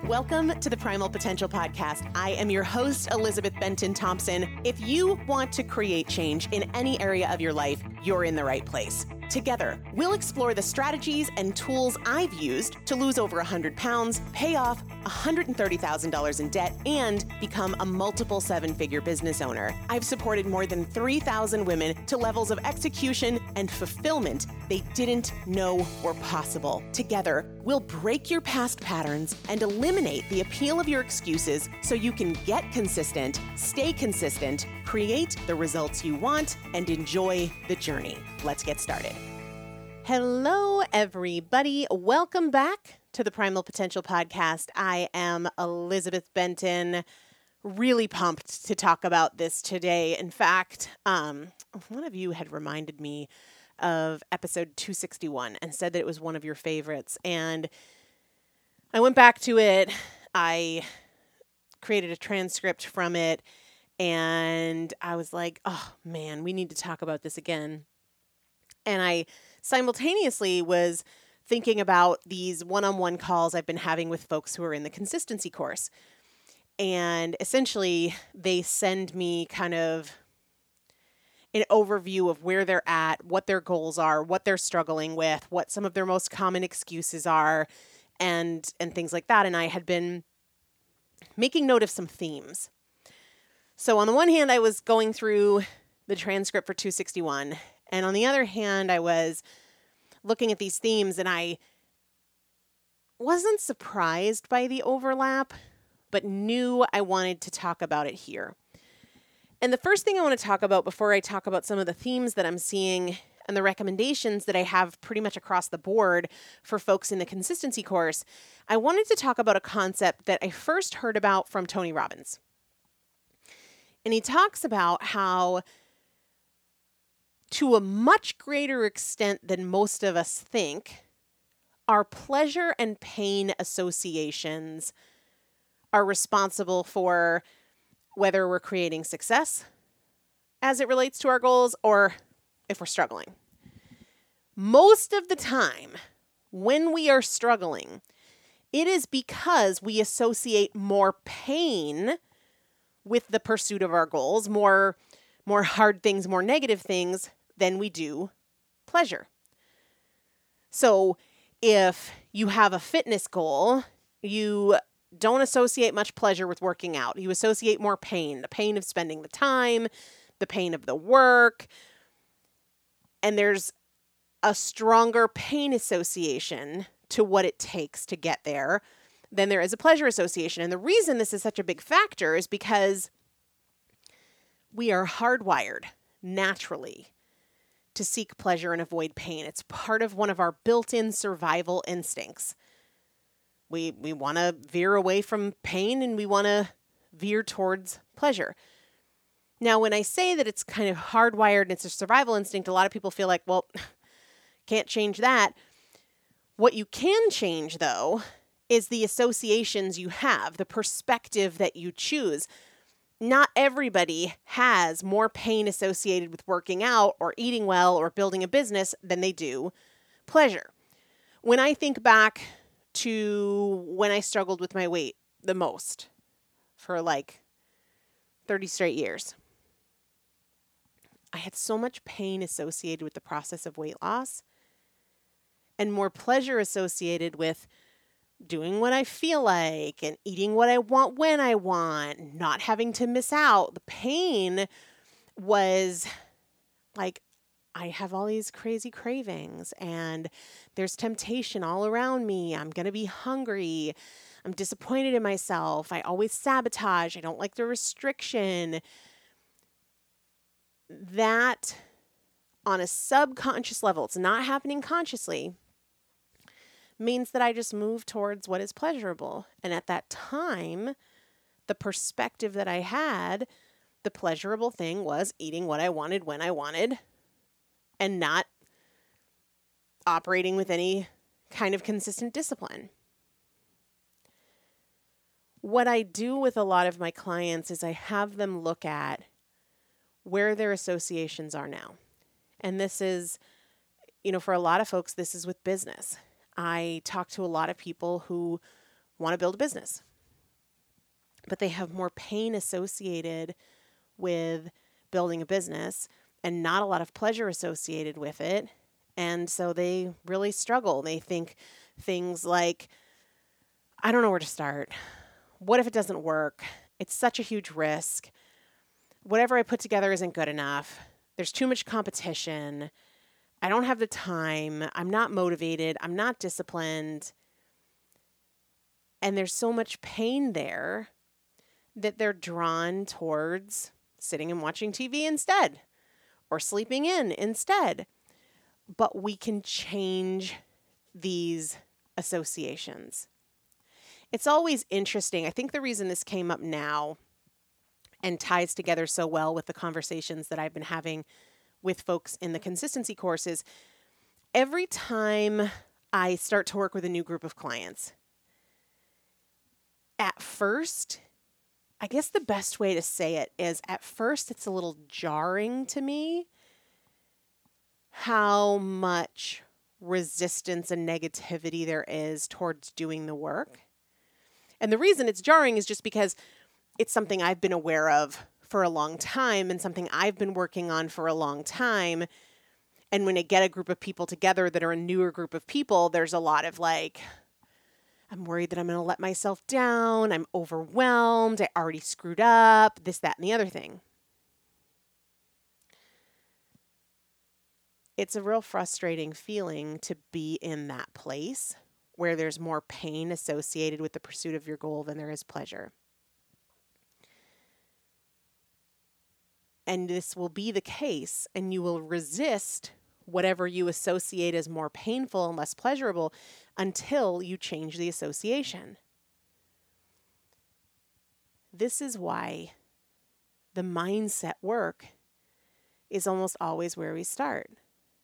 Welcome to the Primal Potential Podcast. I am your host, Elizabeth Benton Thompson. If you want to create change in any area of your life, you're in the right place. Together, we'll explore the strategies and tools I've used to lose over 100 pounds, pay off $130,000 in debt, and become a multiple seven-figure business owner. I've supported more than 3,000 women to levels of execution and fulfillment they didn't know were possible. Together, we'll break your past patterns and eliminate the appeal of your excuses so you can get consistent, stay consistent, create the results you want, and enjoy the journey. Let's get started. Hello, everybody. Welcome back to the Primal Potential Podcast. I am Elizabeth Benton. Really pumped to talk about this today. In fact, one of you had reminded me of episode 261 and said that it was one of your favorites. And I went back to it. I created a transcript from it. And I was like, oh man, we need to talk about this again. And I simultaneously was thinking about these one-on-one calls I've been having with folks who are in the consistency course. And essentially, they send me kind of an overview of where they're at, what their goals are, what they're struggling with, what some of their most common excuses are, and things like that. And I had been making note of some themes. So on the one hand, I was going through the transcript for 261. And on the other hand, I was looking at these themes and I wasn't surprised by the overlap, but knew I wanted to talk about it here. And the first thing I want to talk about before I talk about some of the themes that I'm seeing and the recommendations that I have pretty much across the board for folks in the consistency course, I wanted to talk about a concept that I first heard about from Tony Robbins. And he talks about how, to a much greater extent than most of us think, our pleasure and pain associations are responsible for whether we're creating success as it relates to our goals or if we're struggling. Most of the time, when we are struggling, it is because we associate more pain with the pursuit of our goals, more hard things, more negative things than we do pleasure. So if you have a fitness goal, you don't associate much pleasure with working out. You associate more pain, the pain of spending the time, the pain of the work, and there's a stronger pain association to what it takes to get there than there is a pleasure association. And the reason this is such a big factor is because we are hardwired naturally to seek pleasure and avoid pain. It's part of one of our built-in survival instincts. We want to veer away from pain and we want to veer towards pleasure. Now, when I say that it's kind of hardwired and it's a survival instinct, a lot of people feel like, well, can't change that. What you can change, though, is the associations you have, the perspective that you choose. Not everybody has more pain associated with working out or eating well or building a business than they do pleasure. When I think back to when I struggled with my weight the most for like 30 straight years, I had so much pain associated with the process of weight loss and more pleasure associated with doing what I feel like and eating what I want when I want, not having to miss out. The pain was like, I have all these crazy cravings and there's temptation all around me. I'm going to be hungry. I'm disappointed in myself. I always sabotage. I don't like the restriction. That, on a subconscious level, it's not happening consciously, means that I just move towards what is pleasurable. And at that time, the perspective that I had, the pleasurable thing was eating what I wanted when I wanted and not operating with any kind of consistent discipline. What I do with a lot of my clients is I have them look at where their associations are now. And this is, for a lot of folks, this is with business. I talk to a lot of people who want to build a business, but they have more pain associated with building a business and not a lot of pleasure associated with it. And so they really struggle. They think things like, I don't know where to start. What if it doesn't work? It's such a huge risk. Whatever I put together isn't good enough. There's too much competition. I don't have the time. I'm not motivated. I'm not disciplined. And there's so much pain there that they're drawn towards sitting and watching TV instead, or sleeping in instead. But we can change these associations. It's always interesting. I think the reason this came up now and ties together so well with the conversations that I've been having with folks in the consistency courses, every time I start to work with a new group of clients, at first, I guess the best way to say it is at first it's a little jarring to me how much resistance and negativity there is towards doing the work. And the reason it's jarring is just because it's something I've been aware of for a long time and something I've been working on for a long time. And when I get a group of people together that are a newer group of people, there's a lot of like, I'm worried that I'm going to let myself down. I'm overwhelmed. I already screwed up, this, that, and the other thing. It's a real frustrating feeling to be in that place where there's more pain associated with the pursuit of your goal than there is pleasure. And this will be the case, and you will resist whatever you associate as more painful and less pleasurable until you change the association. This is why the mindset work is almost always where we start.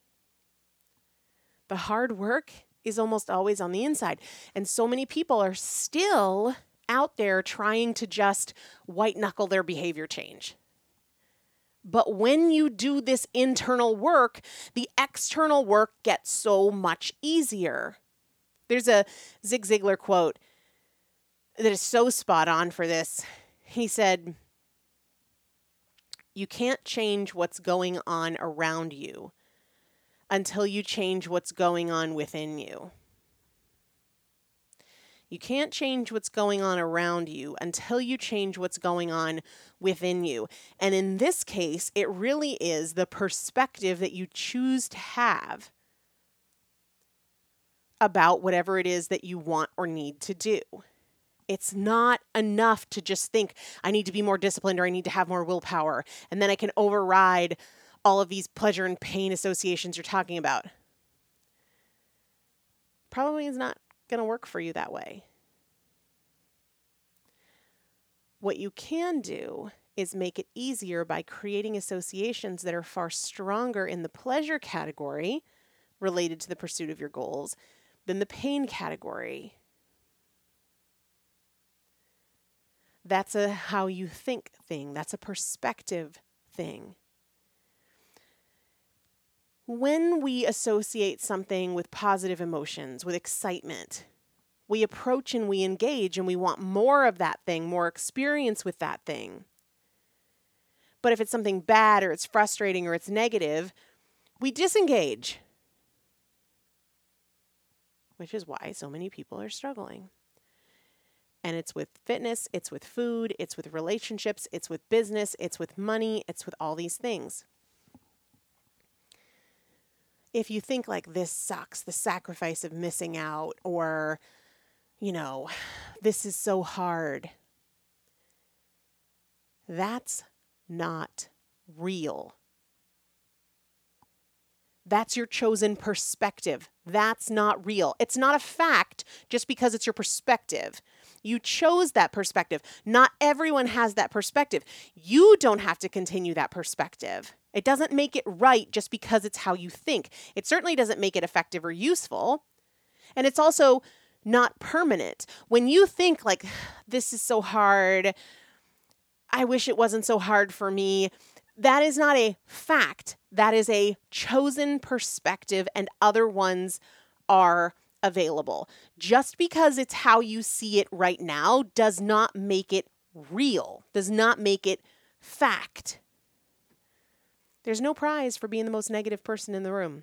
The hard work is almost always on the inside. And so many people are still out there trying to just white knuckle their behavior change. But when you do this internal work, the external work gets so much easier. There's a Zig Ziglar quote that is so spot on for this. He said, "You can't change what's going on around you until you change what's going on within you." You can't change what's going on around you until you change what's going on within you. And in this case, it really is the perspective that you choose to have about whatever it is that you want or need to do. It's not enough to just think, I need to be more disciplined or I need to have more willpower, and then I can override all of these pleasure and pain associations you're talking about. Probably is not going to work for you that way. What you can do is make it easier by creating associations that are far stronger in the pleasure category related to the pursuit of your goals than the pain category. That's a how you think thing. That's a perspective thing. When we associate something with positive emotions, with excitement, we approach and we engage and we want more of that thing, more experience with that thing. But if it's something bad or it's frustrating or it's negative, we disengage, which is why so many people are struggling. And it's with fitness, it's with food, it's with relationships, it's with business, it's with money, it's with all these things. If you think like this sucks, the sacrifice of missing out, or, this is so hard, that's not real. That's your chosen perspective. That's not real. It's not a fact just because it's your perspective. You chose that perspective. Not everyone has that perspective. You don't have to continue that perspective. It doesn't make it right just because it's how you think. It certainly doesn't make it effective or useful. And it's also not permanent. When you think like, this is so hard, I wish it wasn't so hard for me, that is not a fact. That is a chosen perspective, and other ones are available. Just because it's how you see it right now does not make it real, does not make it fact. There's no prize for being the most negative person in the room.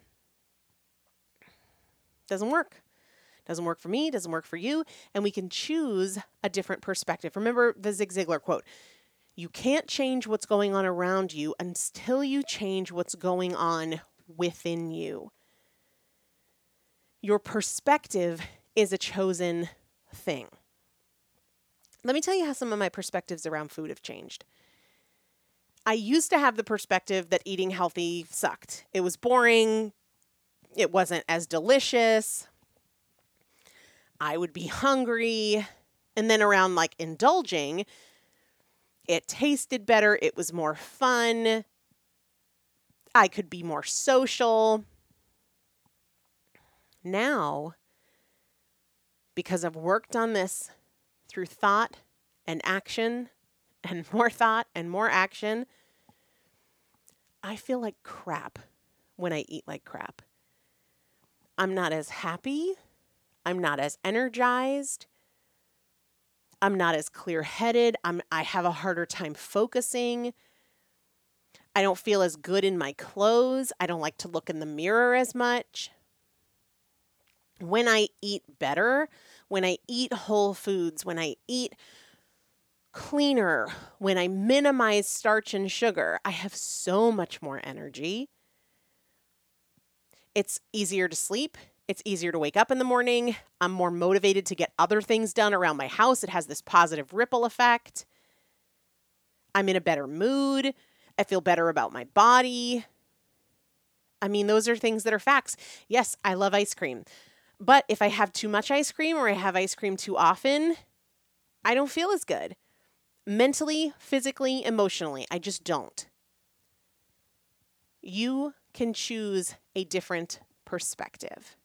Doesn't work. Doesn't work for me, doesn't work for you, and we can choose a different perspective. Remember the Zig Ziglar quote, you can't change what's going on around you until you change what's going on within you. Your perspective is a chosen thing. Let me tell you how some of my perspectives around food have changed. I used to have the perspective that eating healthy sucked. It was boring. It wasn't as delicious. I would be hungry. And then around like indulging, it tasted better. It was more fun. I could be more social. Now, because I've worked on this through thought and action and more thought and more action, I feel like crap when I eat like crap. I'm not as happy. I'm not as energized. I'm not as clear-headed. I have a harder time focusing. I don't feel as good in my clothes. I don't like to look in the mirror as much. When I eat better, when I eat whole foods, when I eat cleaner, when I minimize starch and sugar, I have so much more energy. It's easier to sleep. It's easier to wake up in the morning. I'm more motivated to get other things done around my house. It has this positive ripple effect. I'm in a better mood. I feel better about my body. I mean, those are things that are facts. Yes, I love ice cream. But if I have too much ice cream or I have ice cream too often, I don't feel as good. Mentally, physically, emotionally, I just don't. You can choose a different perspective.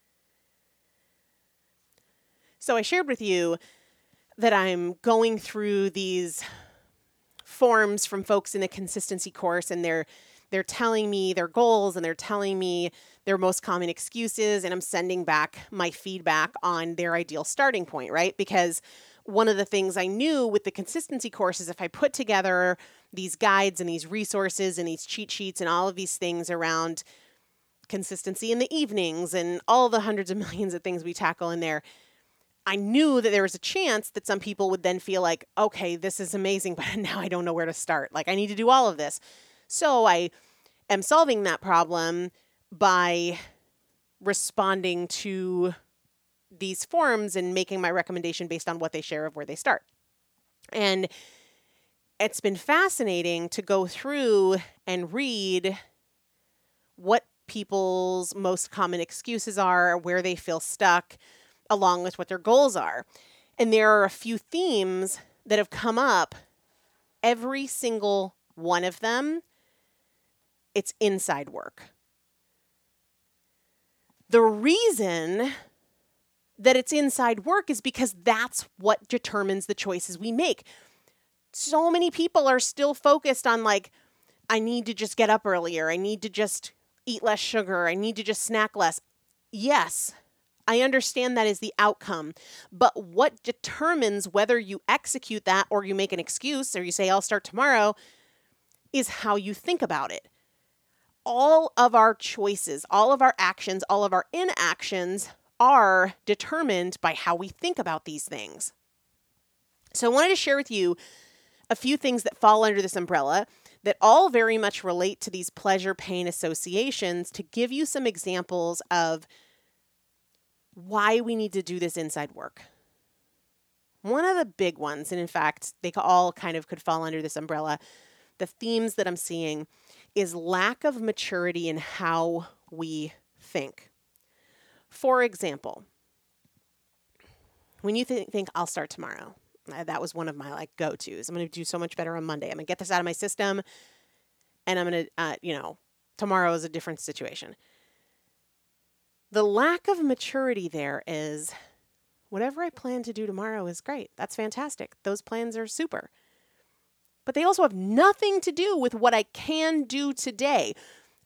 So I shared with you that I'm going through these forms from folks in the consistency course, and they're telling me their goals and they're telling me their most common excuses, and I'm sending back my feedback on their ideal starting point, right? Because one of the things I knew with the consistency course is if I put together these guides and these resources and these cheat sheets and all of these things around consistency in the evenings and all the hundreds of millions of things we tackle in there, I knew that there was a chance that some people would then feel like, okay, this is amazing, but now I don't know where to start. Like, I need to do all of this. So I am solving that problem by responding to these forms and making my recommendation based on what they share of where they start. And it's been fascinating to go through and read what people's most common excuses are, where they feel stuck, along with what their goals are. And there are a few themes that have come up. Every single one of them, it's inside work. The reason that it's inside work is because that's what determines the choices we make. So many people are still focused on like, I need to just get up earlier. I need to just eat less sugar. I need to just snack less. Yes, I understand that is the outcome, but what determines whether you execute that or you make an excuse or you say, I'll start tomorrow, is how you think about it. All of our choices, all of our actions, all of our inactions are determined by how we think about these things. So I wanted to share with you a few things that fall under this umbrella that all very much relate to these pleasure-pain associations to give you some examples of why we need to do this inside work. One of the big ones, and in fact, they all kind of could fall under this umbrella, the themes that I'm seeing is lack of maturity in how we think. For example, when you think I'll start tomorrow, that was one of my go-tos. I'm going to do so much better on Monday. I'm going to get this out of my system, and I'm going to, tomorrow is a different situation. The lack of maturity there is whatever I plan to do tomorrow is great. That's fantastic. Those plans are super. But they also have nothing to do with what I can do today.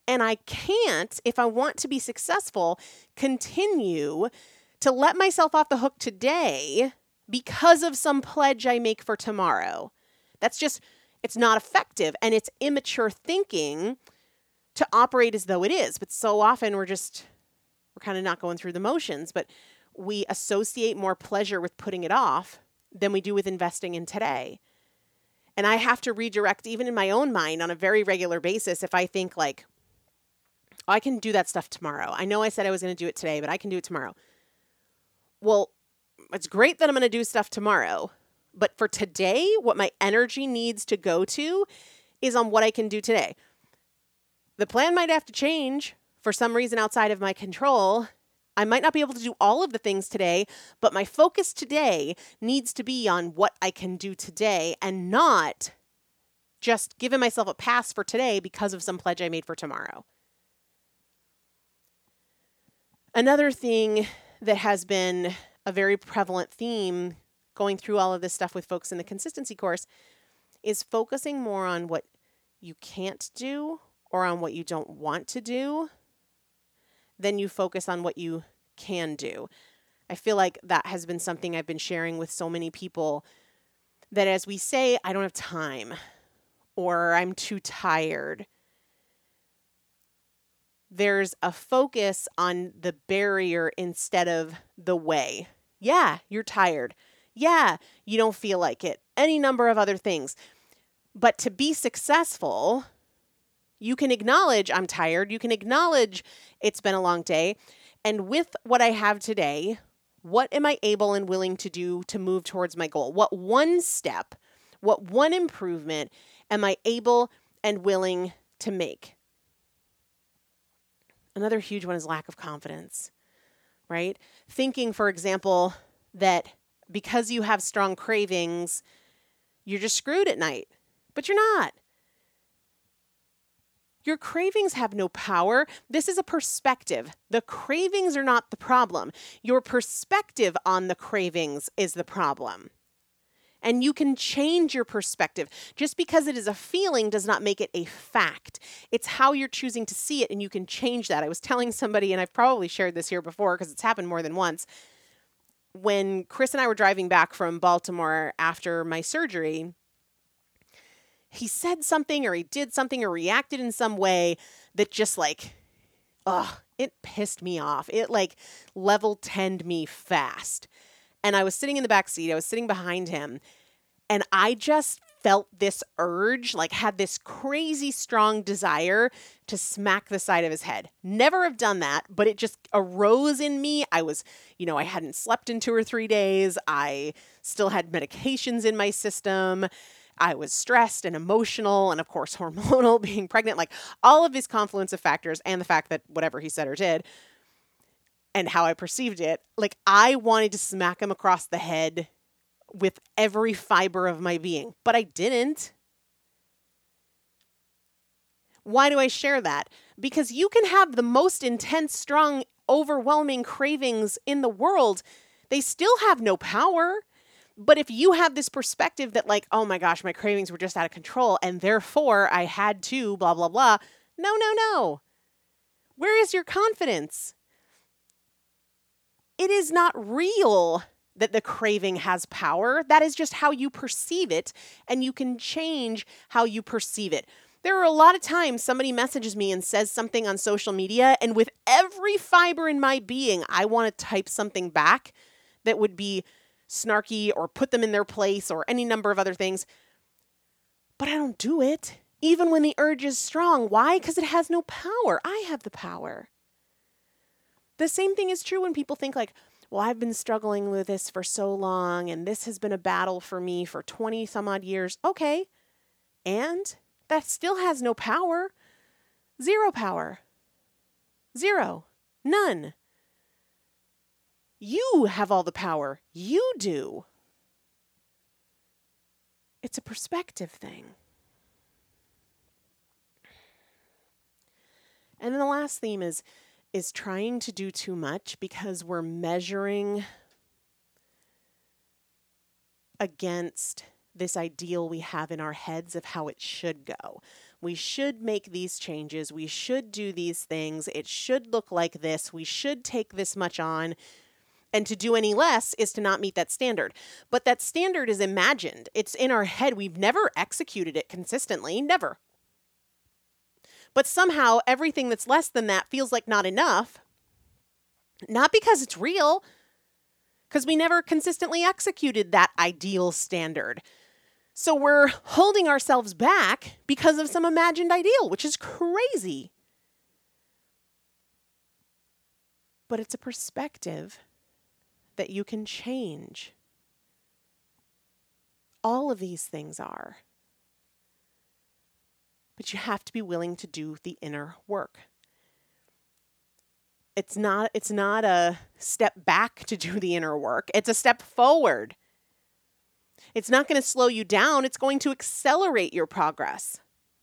And I can't, if I want to be successful, continue to let myself off the hook today because of some pledge I make for tomorrow. That's just, it's not effective, and it's immature thinking to operate as though it is. But so often we're kind of not going through the motions, but we associate more pleasure with putting it off than we do with investing in today. And I have to redirect, even in my own mind on a very regular basis, if I think like, oh, I can do that stuff tomorrow. I know I said I was going to do it today, but I can do it tomorrow. Well, it's great that I'm going to do stuff tomorrow, but for today, what my energy needs to go to is on what I can do today. The plan might have to change for some reason outside of my control. I might not be able to do all of the things today, but my focus today needs to be on what I can do today and not just giving myself a pass for today because of some pledge I made for tomorrow. Another thing that has been a very prevalent theme going through all of this stuff with folks in the consistency course is focusing more on what you can't do or on what you don't want to do than you focus on what you can do. I feel like that has been something I've been sharing with so many people, that as we say, I don't have time or I'm too tired, there's a focus on the barrier instead of the way. Yeah, you're tired. Yeah, you don't feel like it. Any number of other things. But to be successful, you can acknowledge I'm tired. You can acknowledge it's been a long day. And with what I have today, what am I able and willing to do to move towards my goal? What one step, what one improvement am I able and willing to make? Another huge one is lack of confidence, right? Thinking, for example, that because you have strong cravings, you're just screwed at night. But you're not. Your cravings have no power. This is a perspective. The cravings are not the problem. Your perspective on the cravings is the problem. And you can change your perspective. Just because it is a feeling does not make it a fact. It's how you're choosing to see it, and you can change that. I was telling somebody, and I've probably shared this here before because it's happened more than once, when Chris and I were driving back from Baltimore after my surgery, he said something or he did something or reacted in some way that just it pissed me off. It level 10'd me fast. And I was sitting in the back seat. I was sitting behind him. And I just felt this urge, had this crazy strong desire to smack the side of his head. Never have done that, but it just arose in me. I was, I hadn't slept in 2 or 3 days. I still had medications in my system. I was stressed and emotional and, of course, hormonal, being pregnant, all of these confluence of factors, and the fact that whatever he said or did and how I perceived it, I wanted to smack him across the head with every fiber of my being, but I didn't. Why do I share that? Because you can have the most intense, strong, overwhelming cravings in the world. They still have no power. But if you have this perspective that oh my gosh, my cravings were just out of control and therefore I had to blah, blah, blah. No. Where is your confidence? It is not real that the craving has power. That is just how you perceive it, and you can change how you perceive it. There are a lot of times somebody messages me and says something on social media, and with every fiber in my being, I want to type something back that would be snarky or put them in their place or any number of other things. But I don't do it, even when the urge is strong. Why? Because it has no power. I have the power. The same thing is true when people think well, I've been struggling with this for so long, and this has been a battle for me for 20 some odd years. Okay. And that still has no power. Zero power. Zero. None. You have all the power. You do. It's a perspective thing. And then the last theme is trying to do too much because we're measuring against this ideal we have in our heads of how it should go. We should make these changes. We should do these things. It should look like this. We should take this much on. And to do any less is to not meet that standard. But that standard is imagined. It's in our head. We've never executed it consistently. Never. But somehow everything that's less than that feels like not enough. Not because it's real, because we never consistently executed that ideal standard. So we're holding ourselves back because of some imagined ideal, which is crazy. But it's a perspective that you can change. All of these things are. But you have to be willing to do the inner work. It's not a step back to do the inner work. It's a step forward. It's not going to slow you down. It's going to accelerate your progress.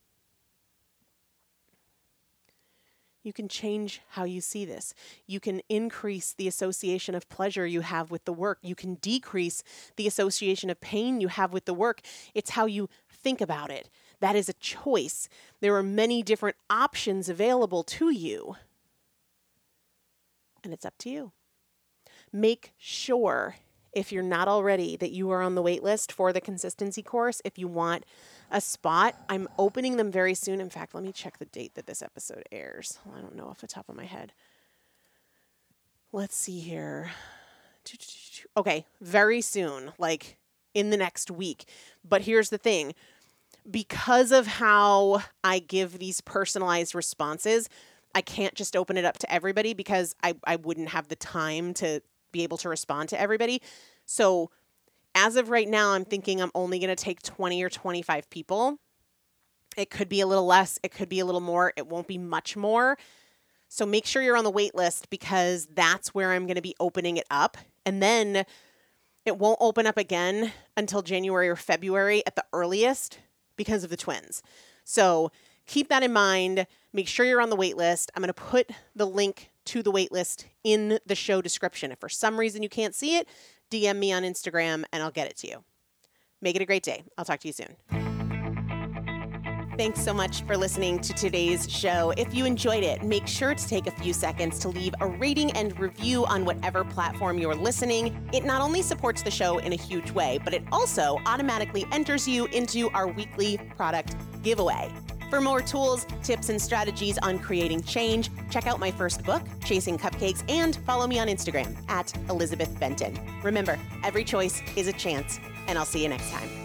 You can change how you see this. You can increase the association of pleasure you have with the work. You can decrease the association of pain you have with the work. It's how you think about it. That is a choice. There are many different options available to you. And it's up to you. Make sure, if you're not already, that you are on the wait list for the consistency course. If you want a spot, I'm opening them very soon. In fact, let me check the date that this episode airs. I don't know off the top of my head. Let's see here. Okay, very soon, like in the next week. But here's the thing. Because of how I give these personalized responses, I can't just open it up to everybody because I wouldn't have the time to be able to respond to everybody. So as of right now, I'm thinking I'm only going to take 20 or 25 people. It could be a little less. It could be a little more. It won't be much more. So make sure you're on the wait list because that's where I'm going to be opening it up. And then it won't open up again until January or February at the earliest because of the twins. So keep that in mind. Make sure you're on the wait list. I'm going to put the link to the wait list in the show description. If for some reason you can't see it, DM me on Instagram and I'll get it to you. Make it a great day. I'll talk to you soon. Thanks so much for listening to today's show. If you enjoyed it, make sure to take a few seconds to leave a rating and review on whatever platform you're listening. It not only supports the show in a huge way, but it also automatically enters you into our weekly product giveaway. For more tools, tips, and strategies on creating change, check out my first book, Chasing Cupcakes, and follow me on Instagram @ElizabethBenton. Remember, every choice is a chance, and I'll see you next time.